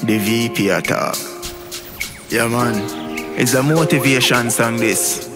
The VP attack. Yeah man, it's a motivation song this.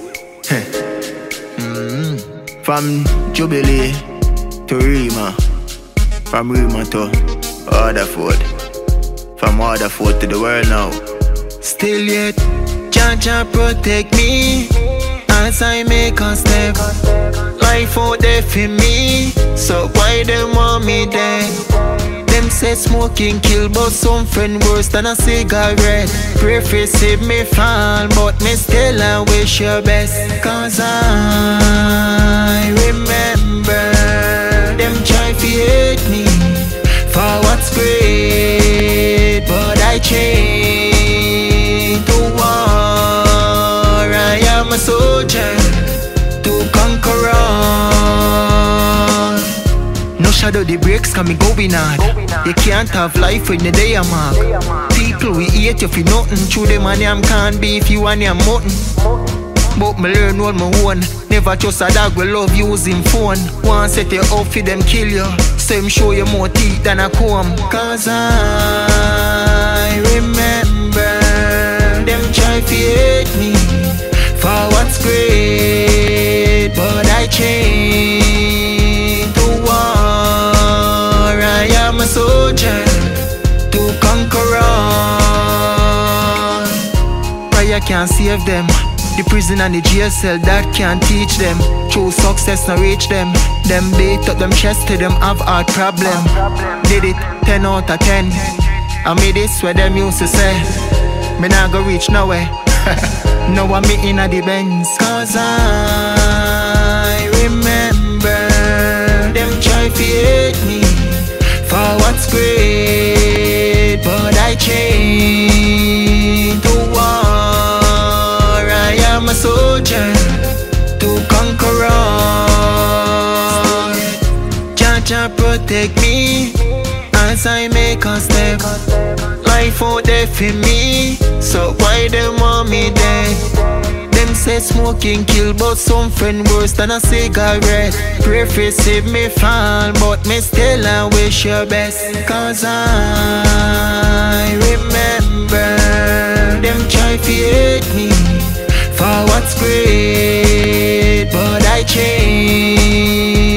From Jubilee to Rima, from Rima to Waterford, from Waterford to the world now. Still yet, Jah protect me as I make a step. Life out there for me, so why them want me dead? Them say smoking kill, but some friend worse than a cigarette. Pray for save me fall, but me still I wish your best. Cause I remember them try to hate me for what's great, but I changed to war. I am a soldier to conquer all. No shadow the breaks can me going hard. You can't have life when the day I'm mark. People we hate you for nothing. True them and them can't be if you and them mutton. But me learn on my own. Never trust a dog will love using phone. One set you up for them kill you, so him show you more teeth than a comb. Cause I remember them try to hate me for what's great, but I changed to war. I am a soldier to conquer all. Prayer can't save them. The prison and the jail cell that can't teach them. True success not reach them. Them beat up them chest to them have heart problem. Did it 10 out of 10. I made this where them used to say me not go reach nowhere. Now I'm me in the Benz. Cause I remember them try to hate me for what's great, but I changed to war. I am a soldier to conquer all. Jah protect me as I make a step. Life out there for me, so why them want me dead? Them say smoking kill, but some friend worse than a cigarette. Pray for save me fall, but me still I wish your best. Cause I remember them try to hate me for what's great, but I changed